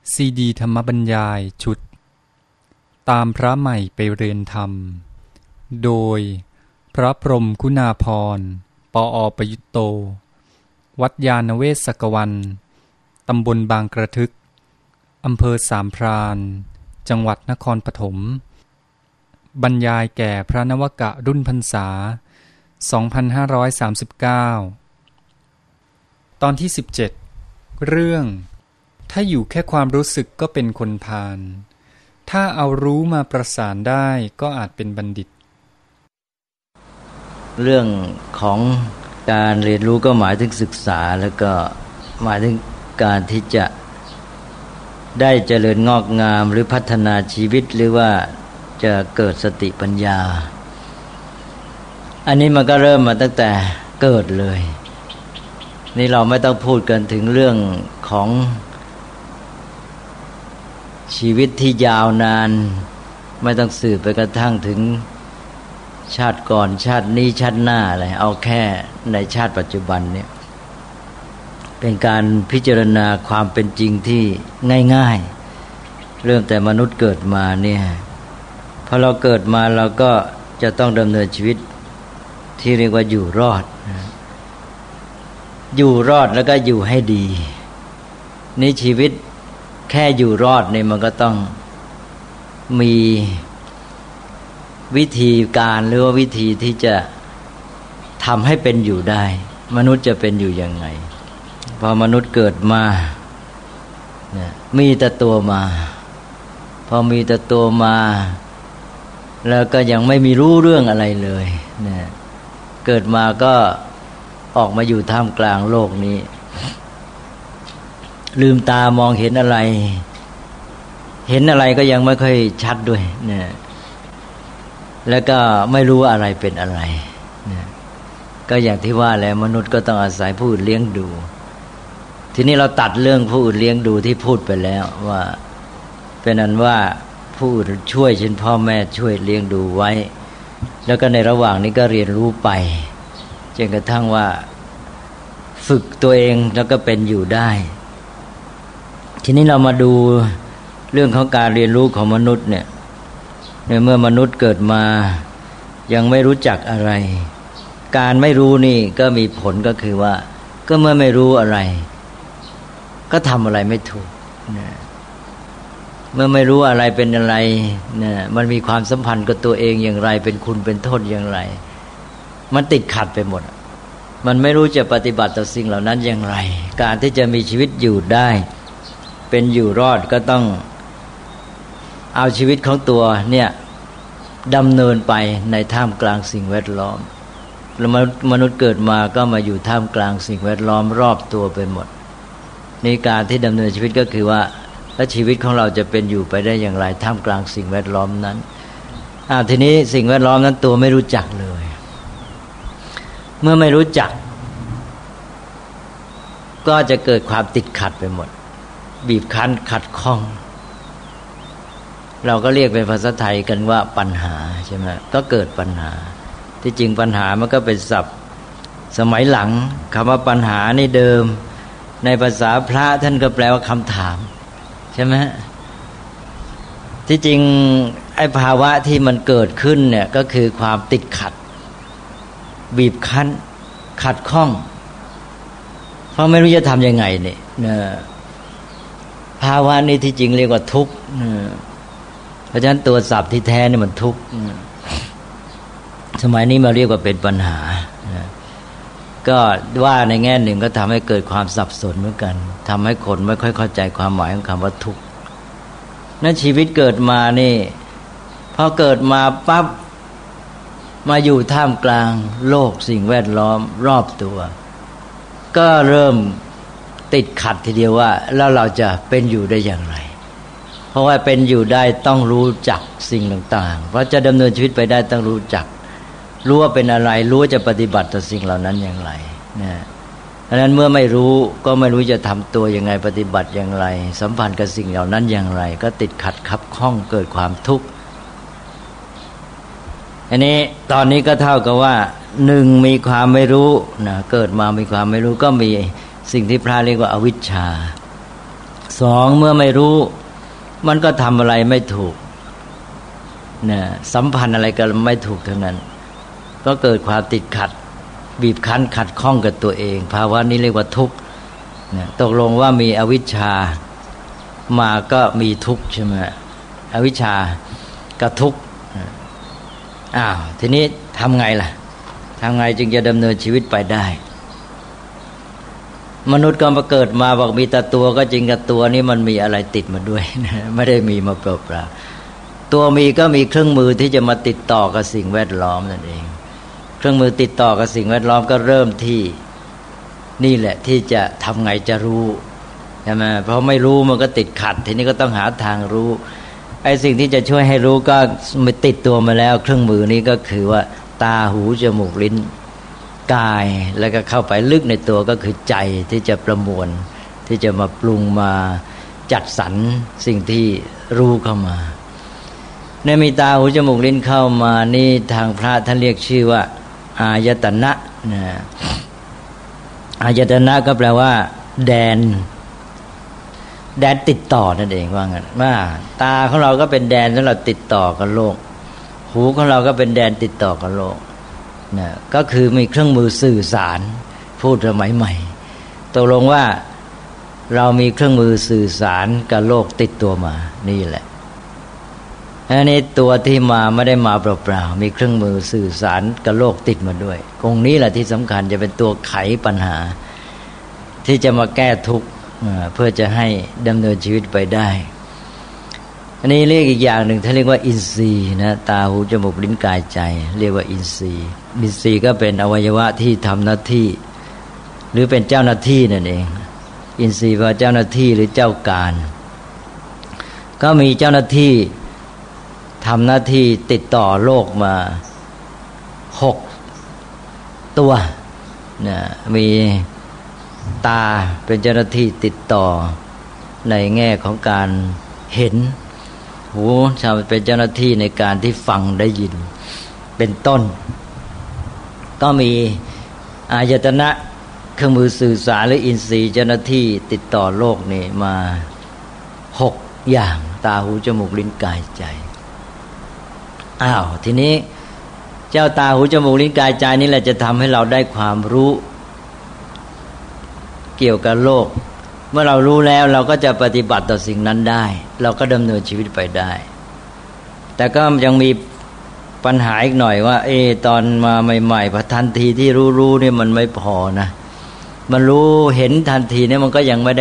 ซีดีธรรมบรรยายชุดตามพระใหม่ไปเรียนธรรมโดยพระพรหมคุณาภรณ์ ปอ.ประยุตโต วัดยานเวศกวันตำบลบางกระทึกอำเภอสามพรานจังหวัดนครปฐมบรรยายแก่พระนวกะรุ่นพรรษา 2539 ตอนที่ 17 เรื่องถ้าอยู่แค่ความรู้สึกก็เป็นคนพาลถ้าเอารู้มาประสานได้ก็อาจเป็นบัณฑิตเรื่องของการเรียนรู้ก็หมายถึงศึกษาแล้วก็หมายถึงการที่จะได้เจริญงอกงามหรือพัฒนาชีวิตหรือว่าจะเกิดสติปัญญาอันนี้มันก็เริ่มมาตั้งแต่เกิดเลยนี่เราไม่ต้องพูดกันถึงเรื่องของชีวิตที่ยาวนานไม่ต้องสืบไปกระทั่งถึงชาติก่อนชาตินี้ชาติหน้าอะไรเอาแค่ในชาติปัจจุบันเนี่ยเป็นการพิจารณาความเป็นจริงที่ง่ายๆเริ่มแต่มนุษย์เกิดมาเนี่ยพอเราเกิดมาเราก็จะต้องดำเนินชีวิตที่เรียกว่าอยู่รอดอยู่รอดแล้วก็อยู่ให้ดีนี่ชีวิตแค่อยู่รอดเนี่ยมันก็ต้องมีวิธีการหรือว่าวิธีที่จะทำให้เป็นอยู่ได้มนุษย์จะเป็นอยู่ยังไงพอมนุษย์เกิดมาเนี่ยมีแต่ตัวมาพอมีแต่ตัวมาแล้วก็ยังไม่มีรู้เรื่องอะไรเลยเนี่ยเกิดมาก็ออกมาอยู่ท่ามกลางโลกนี้ลืมตามองเห็นอะไรก็ยังไม่ค่อยชัดด้วยเนี่ยแล้วก็ไม่รู้อะไรเป็นอะไรเนี่ยก็อย่างที่ว่าแล้วมนุษย์ก็ต้องอาศัยผู้อื่นเลี้ยงดูทีนี้เราตัดเรื่องผู้อื่นเลี้ยงดูที่พูดไปแล้วว่าเป็นนั้นว่าผู้อื่นช่วยเช่นพ่อแม่ช่วยเลี้ยงดูไว้แล้วก็ในระหว่างนี้ก็เรียนรู้ไปจนกระทั่งว่าฝึกตัวเองแล้วก็เป็นอยู่ได้ทีนี้เรามาดูเรื่องของการเรียนรู้ของมนุษย์เนี่ยเมื่อมนุษย์เกิดมายังไม่รู้จักอะไรการไม่รู้นี่ก็มีผลก็คือว่าก็เมื่อไม่รู้อะไรก็ทำอะไรไม่ถูกนะเมื่อไม่รู้อะไรเป็นอะไรนะมันมีความสัมพันธ์กับตัวเองอย่างไรเป็นคุณเป็นโทษอย่างไรมันติดขัดไปหมดมันไม่รู้จะปฏิบัติต่อสิ่งเหล่านั้นอย่างไรการที่จะมีชีวิตอยู่ได้เป็นอยู่รอดก็ต้องเอาชีวิตของตัวเนี่ยดำเนินไปในท่ามกลางสิ่งแวดล้อมแล้วมนุษย์เกิดมาก็มาอยู่ท่ามกลางสิ่งแวดล้อมรอบตัวไปหมดในการที่ดำเนินชีวิตก็คือว่าแล้วชีวิตของเราจะเป็นอยู่ไปได้อย่างไรท่ามกลางสิ่งแวดล้อมนั้นทีนี้สิ่งแวดล้อมนั้นตัวไม่รู้จักเลยเมื่อไม่รู้จักก็จะเกิดความติดขัดไปหมดบีบคั้นขัดข้องเราก็เรียกเป็นภาษาไทยกันว่าปัญหาใช่ไหมก็เกิดปัญหาที่จริงปัญหามันก็เป็นศัพท์สมัยหลังคำว่าปัญหานี่เดิมในภาษาพระท่านก็แปลว่าคำถามใช่ไหมที่จริงไอ้ภาวะที่มันเกิดขึ้นเนี่ยก็คือความติดขัดบีบคั้นขัดข้องเพราะไม่รู้จะทำยังไงเนี่ยภาวะนี้ที่จริงเรียกว่าทุกข์เพราะฉะนั้นตัวศัพท์ที่แท้นี่มันทุกข์สมัยนี้มาเรียกว่าเป็นปัญหาก็ว่าในแง่หนึ่งก็ทำให้เกิดความสับสนเหมือนกันทำให้คนไม่ค่อยเข้าใจความหมายของคำว่าทุกข์นั้นชีวิตเกิดมานี่พอเกิดมาปั๊บมาอยู่ท่ามกลางโลกสิ่งแวดล้อมรอบตัวก็เริ่มติดขัดทีเดียวว่าแล้วเราจะเป็นอยู่ได้อย่างไรเพราะว่าเป็นอยู่ได้ต้องรู้จักสิ่งต่างๆเพราะจะดำเนินชีวิตไปได้ต้องรู้จักรู้ว่าเป็นอะไรรู้ว่าจะปฏิบัติต่อสิ่งเหล่านั้นอย่างไรนะดังนั้นเมื่อไม่รู้ก็ไม่รู้จะทำตัวยังไงปฏิบัติอย่างไรสัมพันธ์กับสิ่งเหล่านั้นอย่างไรก็ติดขัดคับข้องเกิดความทุกข์อันนี้ตอนนี้ก็เท่ากับว่าหนึ่งมีความไม่รู้นะเกิดมามีความไม่รู้ก็มีสิ่งที่พระเรียกว่าอวิชชาสองเมื่อไม่รู้มันก็ทำอะไรไม่ถูกนะสัมพันธ์อะไรก็ไม่ถูกทั้งนั้นก็เกิดความติดขัดบีบคั้นขัดข้องกับตัวเองภาวะนี้เรียกว่าทุกข์นะตกลงว่ามีอวิชชามาก็มีทุกข์ใช่ไหมอวิชชากับทุกข์ทีนี้ทำไงล่ะทำไงจึงจะดำเนินชีวิตไปได้มนุษย์ก็มาเกิดมาบอกมีแต่ตัวก็จริงกับตัวนี้มันมีอะไรติดมาด้วยนะไม่ได้มีมาเปล่าๆตัวมีก็มีเครื่องมือที่จะมาติดต่อกับสิ่งแวดล้อมนั่นเองเครื่องมือติดต่อกับสิ่งแวดล้อมก็เริ่มที่นี่แหละที่จะทำไงจะรู้ใช่ไหมเพราะไม่รู้มันก็ติดขัดทีนี้ก็ต้องหาทางรู้ไอ้สิ่งที่จะช่วยให้รู้ก็ไม่ติดตัวมาแล้วเครื่องมือนี้ก็คือว่าตาหูจมูกลิ้นกายแล้วก็เข้าไปลึกในตัวก็คือใจที่จะประมวลที่จะมาปรุงมาจัดสรรสิ่งที่รู้เข้ามาเนี่ยมีตาหูจมูกลิ้นเข้ามานี่ทางพระท่านเรียกชื่อว่าอายตนะนะอายตนะก็แปลว่าแดนติดต่อนั่นเองว่างั้นว่าตาของเราก็เป็นแดนสำหรับติดต่อกับโลกหูของเราก็เป็นแดนติดต่อกับโลกนะก็คือมีเครื่องมือสื่อสารพูดสมัยใหม่ตกลงว่าเรามีเครื่องมือสื่อสารกับโลกติดตัวมานี่แหละอันนี้ตัวที่มาไม่ได้มาเปล่าๆมีเครื่องมือสื่อสารกับโลกติดมาด้วยตรงนี้แหละที่สำคัญจะเป็นตัวไขปัญหาที่จะมาแก้ทุกข์เพื่อจะให้ดำเนินชีวิตไปได้อันนี้เรียกอีกอย่างหนึ่งท่านเรียกว่าอินทรีย์นะตาหูจมูกลิ้นกายใจเรียกว่าอินทรีย์อินทรีย์ก็เป็นอวัยวะที่ทำหน้าที่หรือเป็นเจ้าหน้าที่นั่นเองอินทรีย์ว่าเจ้าหน้าที่หรือเจ้าการก็มีเจ้าหน้าที่ทำหน้าที่ติดต่อโลกมา6ตัวนะมีตาเป็นเจ้าหน้าที่ติดต่อในแง่ของการเห็นหูเป็นเจ้าหน้าที่ในการที่ฟังได้ยินเป็นต้นก็มีอายตนะเครื่องมือสื่อสารหรืออินทรีย์เจ้าหน้าที่ติดต่อโลกนี่มา6อย่างตาหูจมูกลิ้นกายใจทีนี้เจ้าตาหูจมูกลิ้นกายใจนี่แหละจะทำให้เราได้ความรู้เกี่ยวกับโลกเมื่อเรารู้แล้วเราก็จะปฏิบัติต่อสิ่งนั้นได้เราก็ดำเนินชีวิตไปได้แต่ก็ยังมีปัญหาอีกหน่อยว่าตอนมาใหม่ๆพอทันทีที่รู้เนี่ยมันไม่พอนะมันรู้เห็นทันทีเนี่ยมันก็ยังไม่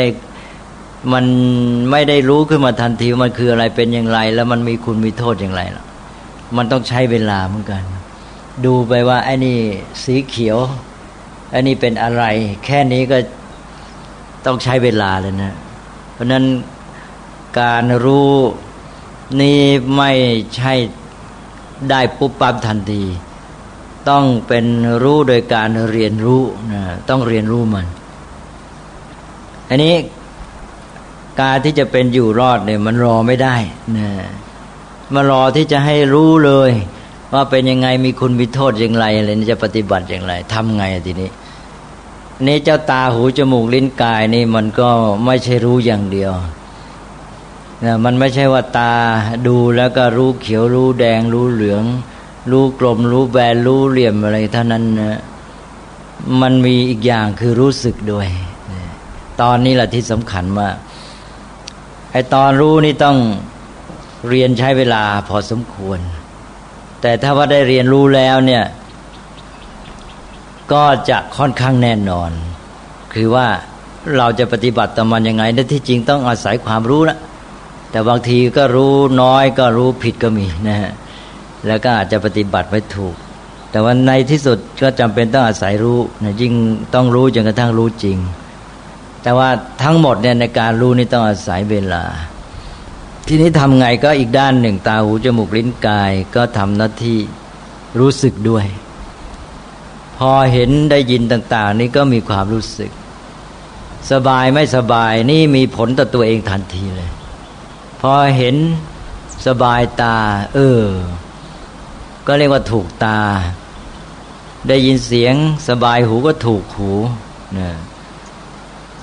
ได้รู้ขึ้นมาทันทีมันคืออะไรเป็นอย่างไรแล้วมันมีคุณมีโทษอย่างไรล่ะมันต้องใช้เวลาเหมือนกันดูไปว่าไอ้นี่สีเขียวไอ้นี่เป็นอะไรแค่นี้ก็ต้องใช้เวลาเลยนะเพราะนั้นการรู้นี่ไม่ใช่ได้ปุ๊บปั๊บทันทีต้องเป็นรู้โดยการเรียนรู้นะต้องเรียนรู้มันอันนี้การที่จะเป็นอยู่รอดเนี่ยมันรอไม่ได้นะมารอที่จะให้รู้เลยว่าเป็นยังไงมีคุณมีโทษอย่างไรอะไรนี่จะปฏิบัติอย่างไรทำไงทีนี้นี่เจ้าตาหูจมูกลิ้นกายนี่มันก็ไม่ใช่รู้อย่างเดียวนะมันไม่ใช่ว่าตาดูแล้วก็รู้เขียวรู้แดงรู้เหลืองรู้กลมรู้แบนรู้เหลี่ยมอะไรเท่านั้นนะมันมีอีกอย่างคือรู้สึกด้วยตอนนี้แหละที่สำคัญมากไอ้ตอนรู้นี่ต้องเรียนใช้เวลาพอสมควรแต่ถ้าว่าได้เรียนรู้แล้วเนี่ยก็จะค่อนข้างแน่นอนคือว่าเราจะปฏิบัติต่อมันยังไงแต่ที่จริงต้องอาศัยความรู้นะแต่บางทีก็รู้น้อยก็รู้ผิดก็มีนะฮะแล้วก็อาจจะปฏิบัติไม่ถูกแต่ว่าในที่สุดก็จำเป็นต้องอาศัยรู้นะยิ่งต้องรู้จนกระทั่งรู้จริงแต่ว่าทั้งหมดเนี่ยในการรู้นี่ต้องอาศัยเวลาทีนี้ทำไงก็อีกด้านหนึ่งตาหูจมูกลิ้นกายก็ทำหน้าที่รู้สึกด้วยพอเห็นได้ยินต่างๆนี่ก็มีความรู้สึกสบายไม่สบายนี่มีผลต่อตัวเองทันทีเลยพอเห็นสบายตาก็เรียกว่าถูกตาได้ยินเสียงสบายหูก็ถูกหูนะ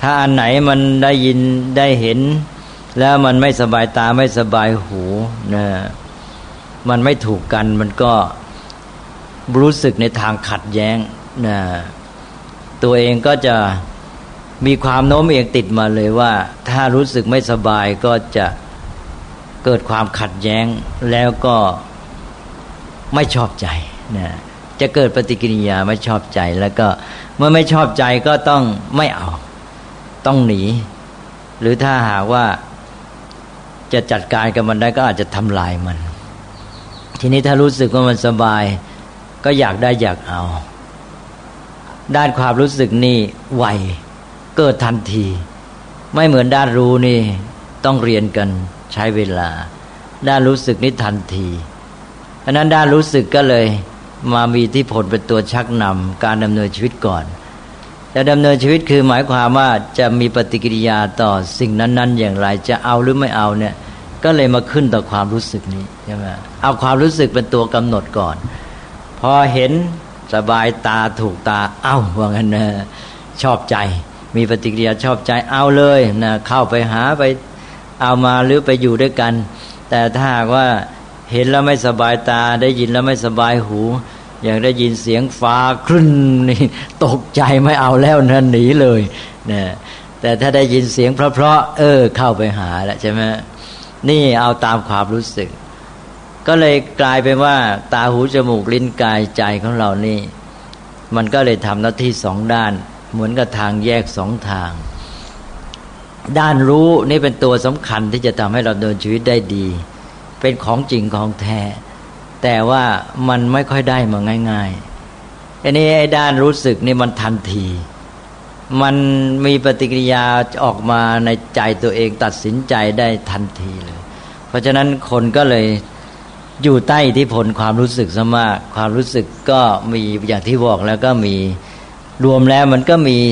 ถ้าอันไหนมันได้ยินได้เห็นแล้วมันไม่สบายตาไม่สบายหูนะมันไม่ถูกกันมันก็รู้สึกในทางขัดแย้งนะตัวเองก็จะมีความโน้มเอียงติดมาเลยว่าถ้ารู้สึกไม่สบายก็จะเกิดความขัดแย้งแล้วก็ไม่ชอบใจนะจะเกิดปฏิกิริยาไม่ชอบใจแล้วก็เมื่อไม่ชอบใจก็ต้องไม่เอาต้องหนีหรือถ้าหากว่าจะจัดการกับมันได้ก็อาจจะทำลายมันทีนี้ถ้ารู้สึกว่ามันสบายก็อยากได้อยากเอาด้านความรู้สึกนี่ไวเกิดทันทีไม่เหมือนด้านรู้นี่ต้องเรียนกันใช้เวลาด้านรู้สึกนี่ทันทีเพราะนั้นด้านรู้สึกก็เลยมามีอิทธิพลเป็นตัวชักนำการดำเนินชีวิตก่อนแต่ดำเนินชีวิตคือหมายความว่าจะมีปฏิกิริยาต่อสิ่งนั้นๆอย่างไรจะเอาหรือไม่เอาเนี่ยก็เลยมาขึ้นต่อความรู้สึกนี้ใช่ไหมเอาความรู้สึกเป็นตัวกำหนดก่อนพอเห็นสบายตาถูกตาเอ้าว่างั้นนะชอบใจมีปฏิกิริยาชอบใจเอาเลยนะเข้าไปหาไปเอามาหรือไปอยู่ด้วยกันแต่ถ้าหากว่าเห็นแล้วไม่สบายตาได้ยินแล้วไม่สบายหูอย่างได้ยินเสียงฟ้าครึ่นนี่ตกใจไม่เอาแล้วนะหนีเลยนะแต่ถ้าได้ยินเสียงเพราะๆเข้าไปหาแล้วใช่ไหมนี่เอาตามความรู้สึกก็เลยกลายเป็นว่าตาหูจมูกลิ้นกายใจของเรานี่มันก็เลยทำหน้าที่สองด้านเหมือนกับทางแยกสองทางด้านรู้นี่เป็นตัวสำคัญที่จะทำให้เราเดินชีวิตได้ดีเป็นของจริงของแท้แต่ว่ามันไม่ค่อยได้มาง่ายๆอันนี้ไอ้ด้านรู้สึกนี่มันทันทีมันมีปฏิกิริยาออกมาในใจตัวเองตัดสินใจได้ทันทีเลยเพราะฉะนั้นคนก็เลยอยู่ใต้อิทธิพลความรู้สึกซะมากความรู้สึกก็มีอย่างที่บอกแล้วก็มีรวมแล้วมันก็มี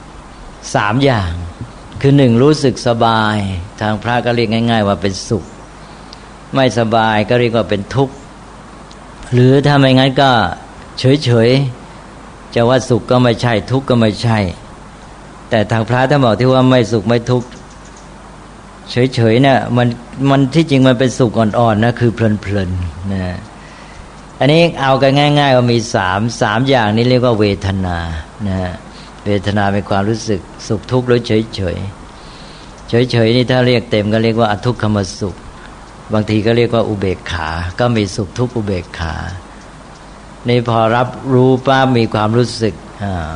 3อย่างคือ1รู้สึกสบายทางพระก็เรียกง่ายๆว่าเป็นสุขไม่สบายก็เรียกว่าเป็นทุกข์หรือถ้าไม่งั้นก็เฉยๆจะว่าสุขก็ไม่ใช่ทุกข์ก็ไม่ใช่แต่ทางพระท่านบอกที่ว่าไม่สุขไม่ทุกข์เฉยๆเนี่ยมันที่จริงมันเป็นสุขอ่อนๆนะคือเพลินๆนะอันนี้เอากันง่ายๆว่ามี3อย่างนี้เรียกว่าเวทนานะเวทนาเป็นความรู้สึกสุขทุกข์หรือเฉยๆนี่ถ้าเรียกเต็มก็เรียกว่าอทุกขมสุขบางทีก็เรียกว่าอุเบกขาก็มีสุขทุกข์อุเบกขานี่พอรับรู้ป้ามีความรู้สึก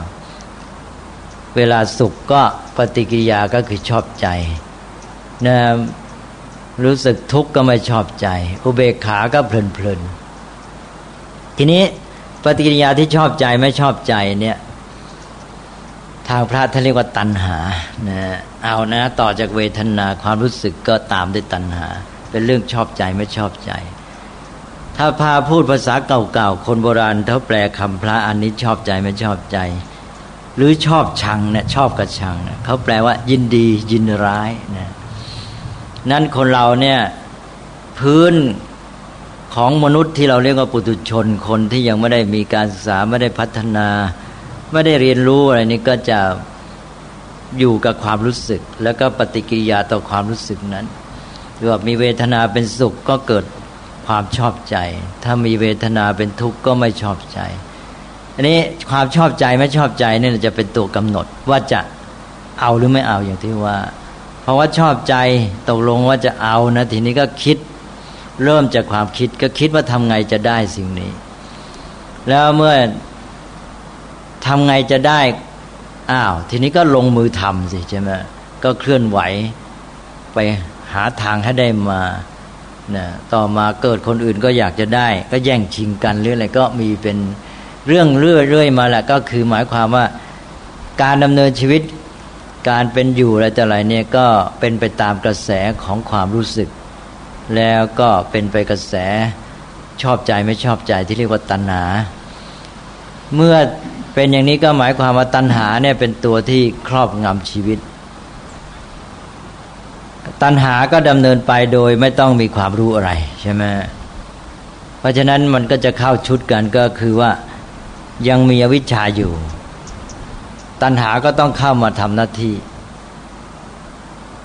เวลาสุขก็ปฏิกิริยาก็คือชอบใจนะรู้สึกทุกข์ก็ไม่ชอบใจอุเบกขาก็เพลินๆทีนี้ปฏิกิริยาที่ชอบใจไม่ชอบใจเนี่ยทางพระท่านเรียกว่าตัณหานะเอานะต่อจากเวทนาความรู้สึกก็ตามด้วยตัณหาเป็นเรื่องชอบใจไม่ชอบใจถ้าพาพูดภาษาเก่าๆคนโบราณเขาแปลคำพระอันนี้ชอบใจไม่ชอบใจหรือชอบชังเนี่ยชอบกับชังเนี่ยเขาแปลว่ายินดียินร้ายนะนั้นคนเราเนี่ยพื้นของมนุษย์ที่เราเรียกว่าปุถุชนคนที่ยังไม่ได้มีการศึกษาไม่ได้พัฒนาไม่ได้เรียนรู้อะไรนี้ก็จะอยู่กับความรู้สึกแล้วก็ปฏิกิริยาต่อความรู้สึกนั้นหรือว่ามีเวทนาเป็นสุขก็เกิดความชอบใจถ้ามีเวทนาเป็นทุกข์ก็ไม่ชอบใจอันนี้ความชอบใจไม่ชอบใจนี่จะเป็นตัวกำหนดว่าจะเอาหรือไม่เอาอย่างที่ว่าเพราะว่าชอบใจตกลงว่าจะเอานะทีนี้ก็คิดเริ่มจากความคิดก็คิดว่าทำไงจะได้สิ่งนี้แล้วเมื่อทำไงจะได้ทีนี้ก็ลงมือทำสิใช่ไหมก็เคลื่อนไหวไปหาทางให้ได้มาต่อมาเกิดคนอื่นก็อยากจะได้ก็แย่งชิงกันหรืออะไรก็มีเป็นเรื่องเรื่อยๆมาแหละก็คือหมายความว่าการดำเนินชีวิตการเป็นอยู่อะไรแต่ไรเนี่ยก็เป็นไปตามกระแสของความรู้สึกแล้วก็เป็นไปกระแสชอบใจไม่ชอบใจที่เรียกว่าตัณหาเมื่อเป็นอย่างนี้ก็หมายความว่าตัณหาเนี่ยเป็นตัวที่ครอบงำชีวิตตัณหาก็ดำเนินไปโดยไม่ต้องมีความรู้อะไรใช่ไหมเพราะฉะนั้นมันก็จะเข้าชุดกันก็คือว่ายังมีอวิชชาอยู่ตัณหาก็ต้องเข้ามาทำหน้าที่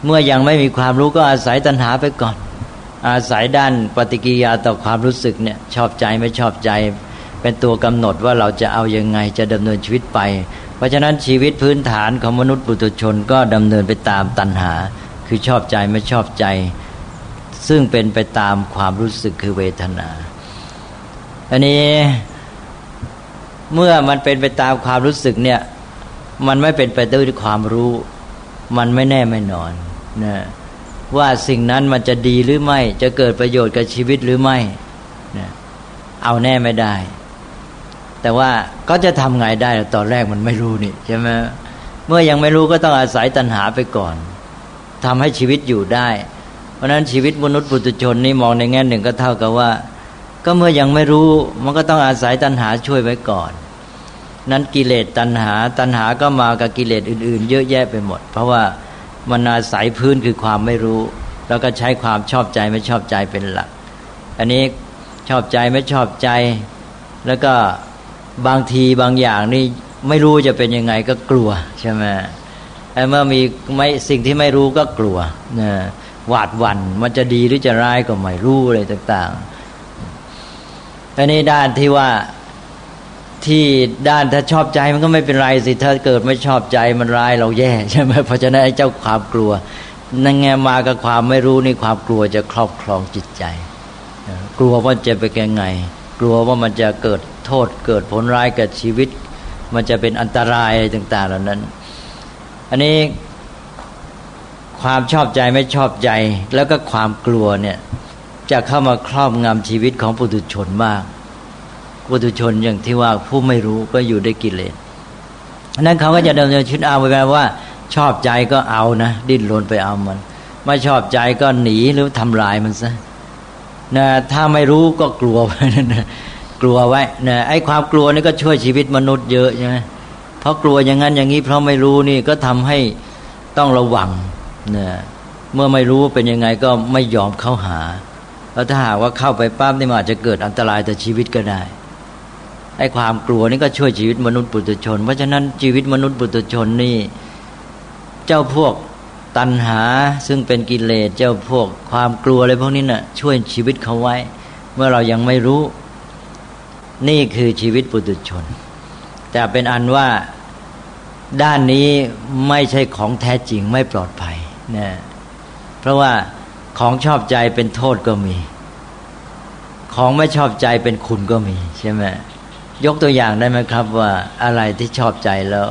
เมื่อยังไม่มีความรู้ก็อาศัยตัณหาไปก่อนอาศัยด้านปฏิกิริยาต่อความรู้สึกเนี่ยชอบใจไม่ชอบใจเป็นตัวกำหนดว่าเราจะเอายังไงจะดำเนินชีวิตไปเพราะฉะนั้นชีวิตพื้นฐานของมนุษย์ปุถุชนก็ดำเนินไปตามตัณหาคือชอบใจไม่ชอบใจซึ่งเป็นไปตามความรู้สึกคือเวทนาอันนี้เมื่อมันเป็นไปตามความรู้สึกเนี่ยมันไม่เป็นไปด้วยความรู้มันไม่แน่ไม่นอนนะว่าสิ่งนั้นมันจะดีหรือไม่จะเกิดประโยชน์กับชีวิตหรือไม่นะเอาแน่ไม่ได้แต่ว่าก็จะทำไงได้ตอนแรกมันไม่รู้นี่ใช่ไหมเมื่อยังไม่รู้ก็ต้องอาศัยตัณหาไปก่อนทำให้ชีวิตอยู่ได้เพราะฉะนั้นชีวิตมนุษย์ปุถุชนนี่มองในแง่หนึ่งก็เท่ากับว่าก็เมื่อยังไม่รู้มันก็ต้องอาศัยตัณหาช่วยไว้ก่อนนั้นกิเลสตัณหาก็มากับกิเลสอื่นๆเยอะแยะไปหมดเพราะว่ามันอาศัยพื้นคือความไม่รู้แล้วก็ใช้ความชอบใจไม่ชอบใจเป็นหลักอันนี้ชอบใจไม่ชอบใจแล้วก็บางทีบางอย่างนี่ไม่รู้จะเป็นยังไงก็กลัวใช่ไหมเมื่อมีสิ่งที่ไม่รู้ก็กลัวนะหวาดหวั่นมันจะดีหรือจะร้ายก็ไม่รู้อะไรต่างๆอันนี้ด้านที่ว่าที่ด้านถ้าชอบใจมันก็ไม่เป็นไรสิถ้าเกิดไม่ชอบใจมันร้ายเราแย่ใช่ไหมเพราะฉะนั้นไอ้เจ้าความกลัวนั่นไงมากับความไม่รู้นี่ความกลัวจะครอบครองจิตใจกลัวว่าจะเป็นยังไงกลัวว่ามันจะเกิดโทษเกิดผลร้ายกับชีวิตมันจะเป็นอันตรายอะไรต่างๆเหล่านั้นอันนี้ความชอบใจไม่ชอบใจแล้วก็ความกลัวเนี่ยจะเข้ามาครอบงำชีวิตของปุถุชนมากปุถุชนอย่างที่ว่าผู้ไม่รู้ก็อยู่ด้วยกิเลสนั้นเขาก็จะดำเนินชีวิตเอาไปแบบว่าชอบใจก็เอานะดิ้นรนไปเอามันไม่ชอบใจก็หนีหรือทำลายมันซะนะถ้าไม่รู้ก็กลัวไว้นะกลัวไว้นะไอ้ความกลัวนี่ก็ช่วยชีวิตมนุษย์เยอะใช่ไหมเพราะกลัวอย่างนั้นอย่างนี้เพราะไม่รู้นี่ก็ทำให้ต้องระวังนะเมื่อไม่รู้เป็นยังไงก็ไม่ยอมเข้าหาแล้วถ้าหากว่าเข้าไปปั๊บนี่มันอาจจะเกิดอันตรายต่อชีวิตก็ได้ไอ้ความกลัวนี่ก็ช่วยชีวิตมนุษย์ปุถุชนเพราะฉะนั้นชีวิตมนุษย์ปุถุชนนี่เจ้าพวกตัณหาซึ่งเป็นกิเลสเจ้าพวกความกลัวอะไรพวกนี้น่ะช่วยชีวิตเขาไว้เมื่อเรายังไม่รู้นี่คือชีวิตปุถุชนแต่เป็นอันว่าด้านนี้ไม่ใช่ของแท้จริงไม่ปลอดภัยนะเพราะว่าของชอบใจเป็นโทษก็มีของไม่ชอบใจเป็นคุณก็มีใช่ไหมยกตัวอย่างได้ไหมครับว่าอะไรที่ชอบใจแล้ว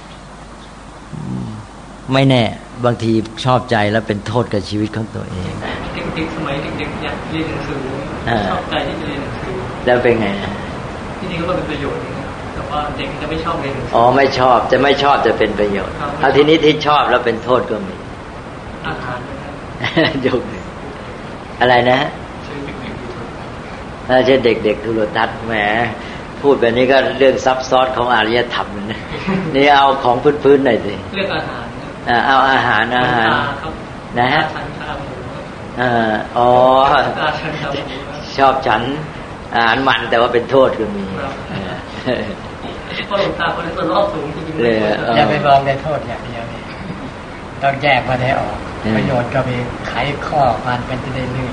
ไม่แน่บางทีชอบใจแล้วเป็นโทษกับชีวิตของตัวเองเด็กๆสมัยเด็กๆอยากเรียนหนังสือชอบใจที่จะเรียนหนังสือแล้วเป็นไงที่นี่ก็เป็นประโยชน์แต่ว่าเด็กจะไม่ชอบเรียนหนังสือไม่ชอบจะไม่ชอบจะเป็นประโยชน์เอาทีนี้ที่ชอบแล้วเป็นโทษก็มีอาหารยกอะไรนะใช่เด็กๆโทรทัศน์แหมพูดแบบนี้ก็เรื่องซับซ้อนของอารยธรรมนะนี่เอาของพื้นๆหน่อยสิเรื่องอาหารเอาอาหารนะฮะชอบฉันอาหารมันแต่ว่าเป็นโทษก็มีเพราะหลวงตาคนนี้ตัวรอบสูงจริงๆเลยอย่าไปมองในโทษอย่างเดียวนี่ต้องแยกมาให้ออกประโยชน์ก็มีไขข้อมันเป็นจะได้ลื่น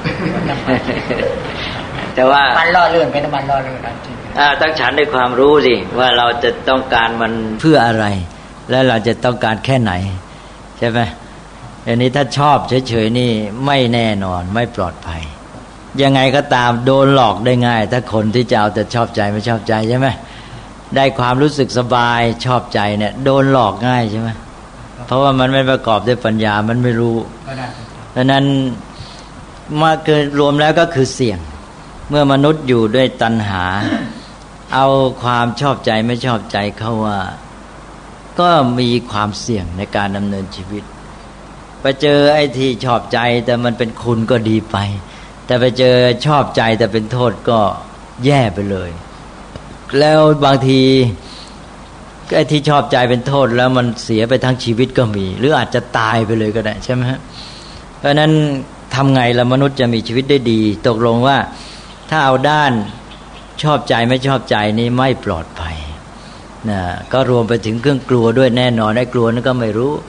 แต่ว่ามันล่อลื่นเป็นมันล่อลื่นจริงต้องฉันด้วยความรู้สิว่าเราจะต้องการมันเพื่ออะไรและเราจะต้องการแค่ไหนใช่ไหมอันนี้ถ้าชอบเฉยๆนี่ไม่แน่นอนไม่ปลอดภัยยังไงก็ตามโดนหลอกได้ง่ายถ้าคนที่จะเอาแต่ชอบใจไม่ชอบใจใช่ไหมได้ความรู้สึกสบายชอบใจเนี่ยโดนหลอกง่ายใช่ไหมเพราะว่ามันไม่ประกอบด้วยปัญญามันไม่รู้ดังนั้นมาเกินรวมแล้วก็คือเสี่ยงเมื่อมนุษย์อยู่ด้วยตัณหาเอาความชอบใจไม่ชอบใจเข้าว่าก็มีความเสี่ยงในการดำเนินชีวิตไปเจอไอ้ที่ชอบใจแต่มันเป็นคุณก็ดีไปแต่ไปเจอชอบใจแต่เป็นโทษก็แย่ไปเลยแล้วบางทีไอ้ที่ชอบใจเป็นโทษแล้วมันเสียไปทั้งชีวิตก็มีหรืออาจจะตายไปเลยก็ได้ใช่ไหมฮะเพราะนั้นทำไงละมนุษย์จะมีชีวิตได้ดีตกลงว่าถ้าเอาด้านชอบใจไม่ชอบใจนี่ไม่ปลอดภัยนะก็รวมไปถึงเครื่องกลัวด้วยแน่นอนไอ้กลัวนั่นก็ไม่รู้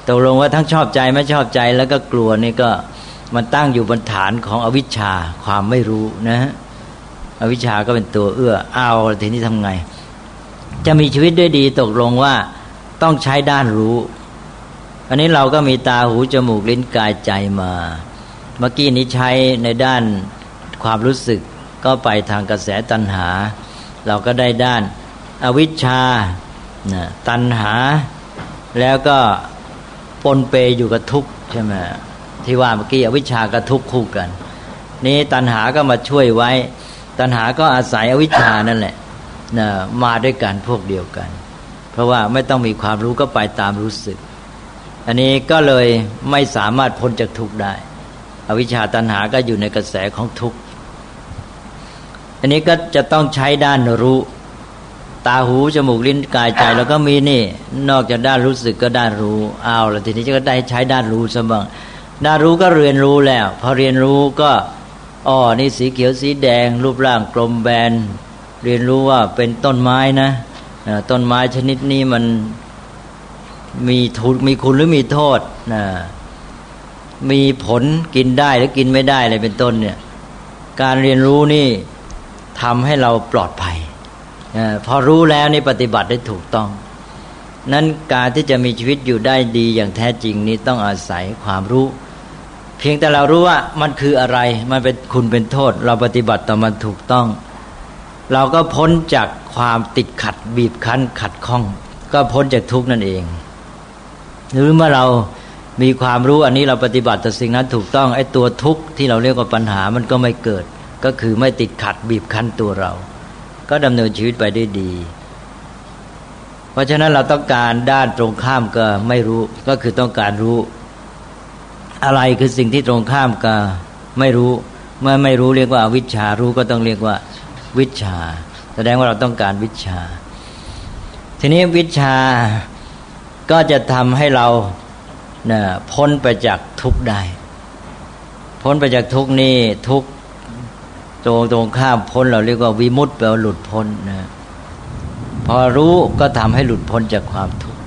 ตกลงว่าทั้งชอบใจไม่ชอบใจแล้วก็กลัวนี่ก็มันตั้งอยู่บนฐานของอวิชชาความไม่รู้นะอวิชชาก็เป็นตัวเอื้อเอาทีนี้ทำไงจะมีชีวิตด้วยดีตกลงว่าต้องใช้ด้านรู้อันนี้เราก็มีตาหูจมูกลิ้นกายใจมาเมื่อกี้นี้ใช้ในด้านความรู้สึกก็ไปทางกระแสตัณหาเราก็ได้ด้านอวิชชาตัณหาแล้วก็ปนเปอยู่กับทุกข์ใช่ไหมที่ว่าเมื่อกี้อวิชชากับทุกข์คู่กันนี้ตัณหาก็มาช่วยไว้ตัณหาก็อาศัยอวิชชานั่นแหละมาด้วยกันพวกเดียวกันเพราะว่าไม่ต้องมีความรู้ก็ไปตามรู้สึกอันนี้ก็เลยไม่สามารถพ้นจากทุกข์ได้อวิชชาตัณหาก็อยู่ในกระแสของทุกข์อันนี้ก็จะต้องใช้ด้านรู้ตาหูจมูกลิ้นกายใจแล้วก็มีนี่นอกจากด้านรู้สึกก็ด้านรู้เอาแล้วทีนี้ก็ได้ใช้ด้านรู้ซะบ้างด้านรู้ก็เรียนรู้แล้วพอเรียนรู้ก็นี่สีเขียวสีแดงรูปร่างกลมแบนเรียนรู้ว่าเป็นต้นไม้นะต้นไม้ชนิดนี้มันมีคุณหรือมีโทษมีผลกินได้หรือกินไม่ได้อะไรเป็นต้นเนี่ยการเรียนรู้นี่ทำให้เราปลอดภัยพอรู้แล้วนี่ปฏิบัติได้ถูกต้องนั้นการที่จะมีชีวิตอยู่ได้ดีอย่างแท้จริงนี้ต้องอาศัยความรู้เพียงแต่เรารู้ว่ามันคืออะไรมันเป็นคุณเป็นโทษเราปฏิบัติต่อมันถูกต้องเราก็พ้นจากความติดขัดบีบคั้นขัดข้องก็พ้นจากทุกข์นั่นเองหรือเมื่อเรามีความรู้อันนี้เราปฏิบัติต่อสิ่งนั้นถูกต้องไอ้ตัวทุกข์ที่เราเรียกว่าปัญหามันก็ไม่เกิดก็คือไม่ติดขัดบีบคั้นตัวเราก็ดำเนินชีวิตไปได้ดีเพราะฉะนั้นเราต้องการด้านตรงข้ามก็ไม่รู้ก็คือต้องการรู้อะไรคือสิ่งที่ตรงข้ามก็ไม่รู้เมื่อไม่รู้เรียกว่าอวิชชารู้ก็ต้องเรียกว่าวิชชาแสดงว่าเราต้องการวิชชาทีนี้วิชชาก็จะทำให้เราพ้นไปจากทุกข์ได้พ้นไปจากทุกข์นี่ทุกข์ตรงข้ามพ้นเราเรียกว่าวิมุตติแปลว่าหลุดพ้นนะพอรู้ก็ทำให้หลุดพ้นจากความทุกข์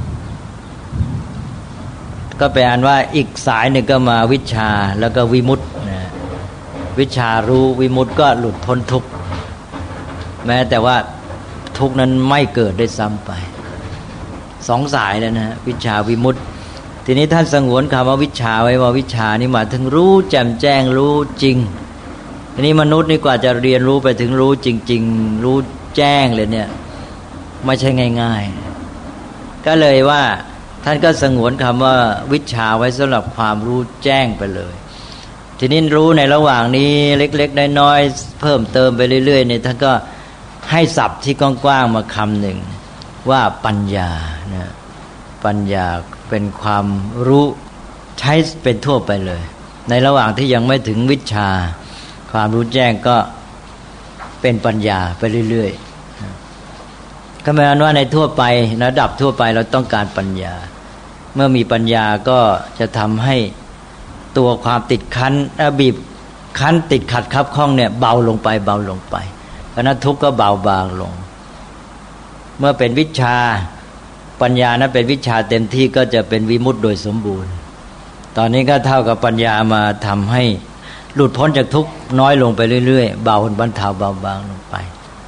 ก็แปลว่าอีกสายหนึ่งก็มาวิชชาแล้วก็วิมุตตินะวิชารู้วิมุตติก็หลุดพ้นทุกข์แม้แต่ว่าทุกข์นั้นไม่เกิดได้ซ้ำไปสองสายแล้วนะวิชาวิมุตติทีนี้ท่านสงวนคำว่าวิชาไว้ว่าวิชานี่หมายถึงรู้แจ่มแจ้งรู้จริงทีนี้มนุษย์นี่กว่าจะเรียนรู้ไปถึงรู้จริงๆรู้แจ้งเลยเนี่ยไม่ใช่ง่ายๆก็เลยว่าท่านก็สงวนคำว่าวิชาไว้สำหรับความรู้แจ้งไปเลยทีนี้รู้ในระหว่างนี้เล็กๆน้อยๆเพิ่มเติมไปเรื่อยๆเนี่ยท่านก็ให้ศัพท์ที่กว้างๆมาคำหนึ่งว่าปัญญานะปัญญาเป็นความรู้ใช้เป็นทั่วไปเลยในระหว่างที่ยังไม่ถึงวิชาความรู้แจ้งก็เป็นปัญญาไปเรื่อยๆก็หมายความว่าในทั่วไประดับทั่วไปเราต้องการปัญญาเมื่อมีปัญญาก็จะทำให้ตัวความติดคั้นบีบคั้นติดขัดคับข้องเนี่ยเบาลงไปเบาลงไปเพราะนั้นทุกข์ก็เบาบางลงเมื่อเป็นวิชาปัญญานั้นเป็นวิชาเต็มที่ก็จะเป็นวิมุตติโดยสมบูรณ์ตอนนี้ก็เท่ากับปัญญามาทำให้หลุดพ้นจากทุกข์น้อยลงไปเรื่อยๆเบาบรรเทาเบาบางลงไป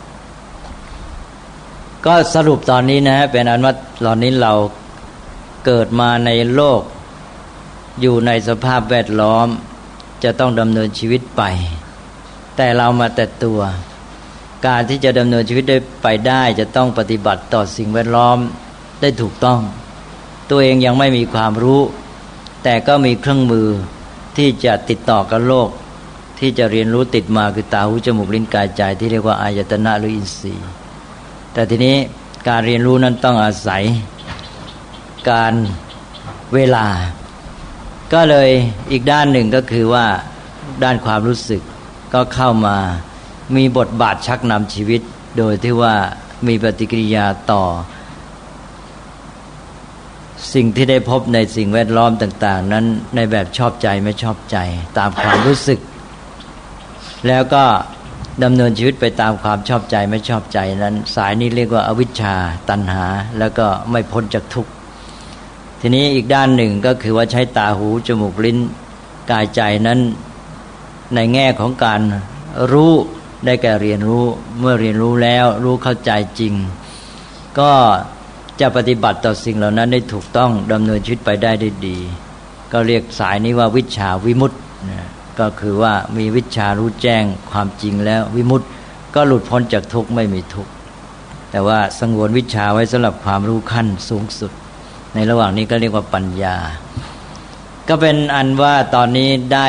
ก็สรุปตอนนี้นะเป็นอันว่าตอนนี้เราเกิดมาในโลกอยู่ในสภาพแวดล้อมจะต้องดำเนินชีวิตไปแต่เรามาแต่ตัวการที่จะดำเนินชีวิตได้ไปได้จะต้องปฏิบัติต่อสิ่งแวดล้อมได้ถูกต้องตัวเองยังไม่มีความรู้แต่ก็มีเครื่องมือที่จะติดต่อกับโลกที่จะเรียนรู้ติดมาคือตาหูจมูกลิ้นกายใจที่เรียกว่าอายตนะหรืออินทรีย์แต่ทีนี้การเรียนรู้นั้นต้องอาศัยการเวลาก็เลยอีกด้านหนึ่งก็คือว่าด้านความรู้สึกก็เข้ามามีบทบาทชักนำชีวิตโดยที่ว่ามีปฏิกิริยาต่อสิ่งที่ได้พบในสิ่งแวดล้อมต่างๆนั้นในแบบชอบใจไม่ชอบใจตามความรู้สึกแล้วก็ดำเนินชีวิตไปตามความชอบใจไม่ชอบใจนั้นสายนี้เรียกว่าอวิชชาตัณหาแล้วก็ไม่พ้นจากทุกข์ทีนี้อีกด้านหนึ่งก็คือว่าใช้ตาหูจมูกลิ้นกายใจนั้นในแง่ของการรู้ได้แก่เรียนรู้เมื่อเรียนรู้แล้วรู้เข้าใจจริงก็จะปฏิบัติต่อสิ่งเหล่านั้นได้ถูกต้องดำเนินชีวิตไปได้ดีก็เรียกสายนี้ว่าวิชชาวิมุตติก็คือว่ามีวิชชารู้แจ้งความจริงแล้ววิมุตติก็หลุดพ้นจากทุกข์ไม่มีทุกข์แต่ว่าสงวนวิชชาไว้สำหรับความรู้ขั้นสูงสุดในระหว่างนี้ก็เรียกว่าปัญญาก็เป็นอันว่าตอนนี้ได้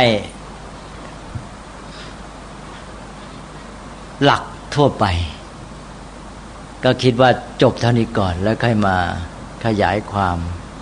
หลักทั่วไปก็คิดว่าจบเท่านี้ก่อนแล้วค่อยมาขยายความ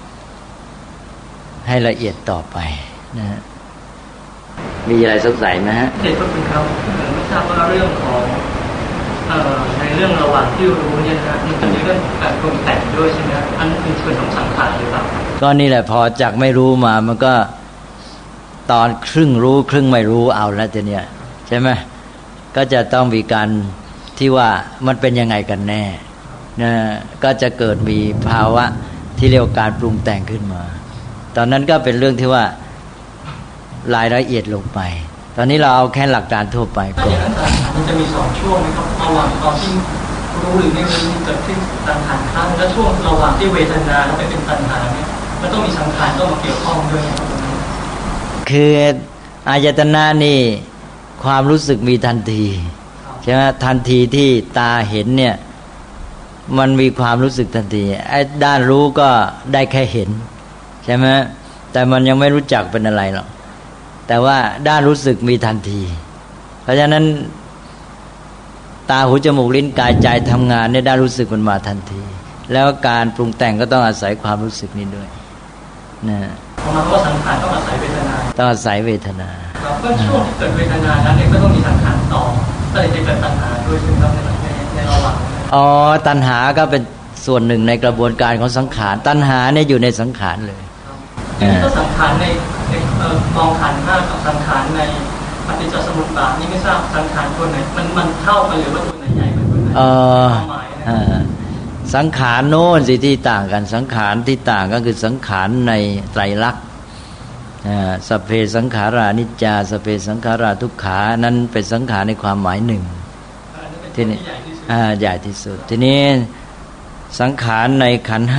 ให้ละเอียดต่อไปนะฮะมีอะไรสงสัยไหมฮะเด็กก็เป็นครับไม่ทราบว่าเรื่องของในเรื่องระหว่างที่รู้เนี่ยนะมันเป็นเรื่องของการปรุงแต่งด้วยใช่ไหมอันนั้นเป็นส่วนของสังขารหรือเปล่าก็นี่แหละพอจากไม่รู้มามันก็ตอนครึ่งรู้ครึ่งไม่รู้เอาแล้วทีเนี้ยใช่ไหมก็จะต้องมีการที่ว่ามันเป็นยังไงกันแน่นะก็จะเกิดมีภาวะที่เรียกว่าการปรุงแต่งขึ้นมาตอนนั้นก็เป็นเรื่องที่ว่ารายละเอียดลงไปตอนนี้เราเอาแค่หลักการทั่วไปก่อนมันจะมี2ช่วงนะครับระหว่างตอนที่รู้หรือไม่รู้เกิดขึ้นสังขารข้างและช่วงระหว่างที่เวทนาแล้วไปเป็นตัณหาเนี่ยมันต้องมีสังขารต้องมาเกี่ยวข้องด้วยนะครับคืออายตนะนี่ความรู้สึกมีทันทีใช่ไหมทันทีที่ตาเห็นเนี่ยมันมีความรู้สึกทันทีไอ้ด้านรู้ก็ได้แค่เห็นใช่ไหมแต่มันยังไม่รู้จักเป็นอะไรหรอกแต่ว่าด้านรู้สึกมีทันทีเพราะฉะนั้นตาหูจมูกลิ้นกายใจทำงานในด้านรู้สึกมันมาทันทีแล้วการปรุงแต่งก็ต้องอาศัยความรู้สึกนี้ด้วยนะเพราะมันก็สังขารต้องอาศัยเวทนาต้องอาศัยเวทนาครับก็ช่วงที่เกิดเวทนานั้นเองก็ต้องมีสังขารต่อก็เลยจะเกิดตัณหาด้วยซึ่งครับในระหว่างตัณหาก็เป็นส่วนหนึ่งในกระบวนการของสังขารตัณหาเนี่ยอยู่ในสังขารเลยก็สังขารในกองขันธ์5กับสังขารในปฏิจจสมุปบาทนี่ไม่ทราบสังขารตัวไหนมันเท่ากันหรือว่าตัวไหนใหญ่กว่าตัวไหนสังขารโน้นสิที่ต่างกันสังขารที่ต่างก็คือสังขารในไตรลักษณ์สัพเพสังขารานิจจาสัพเพสังขาราทุกขานั้นเป็นสังขารในความหมายหนึ่งทีนี้ใหญ่ที่สุดทีนี้สังขารในขันธ์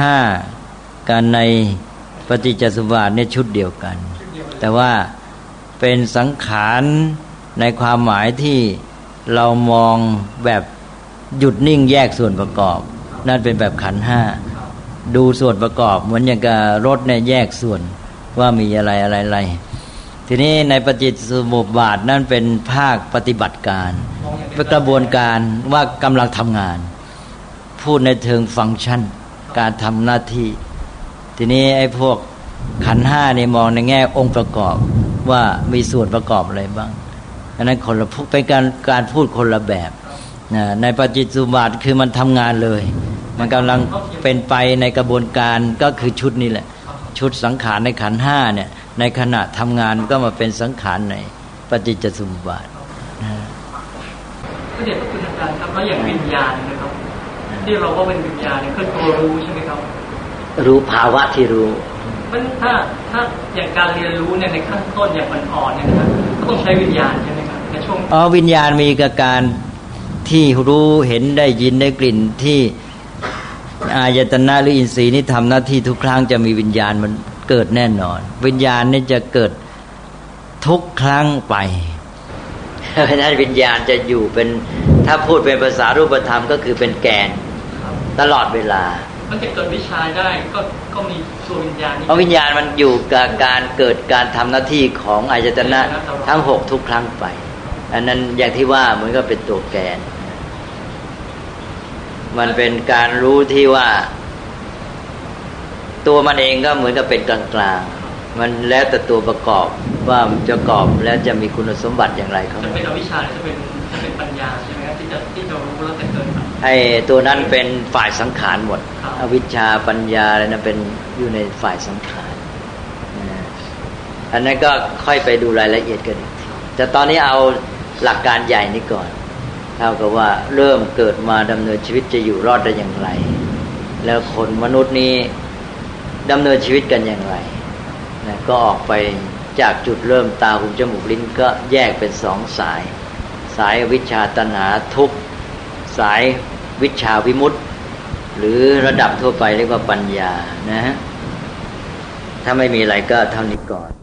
5กันในปฏิจจสมุปบาทเนี่ยชุดเดียวกันแต่ว่าเป็นสังขารในความหมายที่เรามองแบบหยุดนิ่งแยกส่วนประกอบนั่นเป็นแบบขันธ์5ดูส่วนประกอบเหมือนอย่างกับรถเนี่ยแยกส่วนว่ามีอะไรทีนี้ในปฏิจจสมุปบาทนั่นเป็นภาคปฏิบัติการเป็นกระบวนการว่ากำลังทำงานพูดในเชิงฟังก์ชันการทำหน้าที่ทีนี้ไอ้พวกขันธ์5นี่มองในแง่องค์ประกอบว่ามีส่วนประกอบอะไรบ้างอันนั้นคนละเป็นการพูดคนละแบบในปฏิจจสมุปบาทคือมันทำงานเลยมันกำลังเป็นไปในกระบวนการก็คือชุดนี้แหละชุดสังขารในขันธ์5เนี่ยในขณะทำงานก็มาเป็นสังขารในปฏิจจสมุปบาทพระเดชพระคุณอาจารย์ครับแล้วอย่างวิญญาณนะครับที่เราว่าเป็นวิญญาณเนี่ยคือตัวรู้ใช่ไหมครับรู้ภาวะที่รู้มันถ้าอย่างการเรียนรู้เนี่ยในขั้นต้นอย่างอ่อนๆเนี่ยนะครับก็ต้องใช้วิญญาณใช่ไหมครับในช่วงวิญญาณมีกับการที่รู้เห็นได้ยินได้กลิ่นที่อายตนะหรืออินทรีย์นี่ทำหน้าที่ทุกครั้งจะมีวิญญาณมันเกิดแน่นอนวิญญาณนี่จะเกิดทุกครั้งไปเพราะฉะนั้นวิญญาณจะอยู่เป็นถ้าพูดเป็นภาษารูปธรรมก็คือเป็นแกนตลอดเวลามันจะเกิดวิชาได้ก็มีตัววิญญาณเพราะวิญญาณมันอยู่กับการเกิดการทำหน้าที่ของอายตนะทั้ง6ทุกครั้งไปอันนั้นอย่างที่ว่าเหมือนกับเป็นตัวแกนมันเป็นการรู้ที่ว่าตัวมันเองก็เหมือนกับเป็นกลางๆมันแล้วแต่ตัวประกอบว่ามันจะประกอบแล้วจะมีคุณสมบัติอย่างไรเขาจะเป็นอวิชชาหรือจะเป็นปัญญาใช่ไหมครับที่จะรู้แล้วจะเกิดไอ้ตัวนั้นเป็นฝ่ายสังขารหมดอวิชชาปัญญาอะไรนั้นเป็นอยู่ในฝ่ายสังขารอันนั้นก็ค่อยไปดูรายละเอียดกันแต่ตอนนี้เอาหลักการใหญ่นี้ก่อนเท่ากับว่าเริ่มเกิดมาดำเนินชีวิตจะอยู่รอดได้อย่างไรแล้วคนมนุษย์นี้ดำเนินชีวิตกันอย่างไรนะก็ออกไปจากจุดเริ่มตาหูจมูกลิ้นก็แยกเป็นสองสายสายวิชชาตัณหาทุกข์สายวิชชาวิมุตติหรือระดับทั่วไปเรียกว่าปัญญานะฮะถ้าไม่มีอะไรก็เท่านี้ก่อน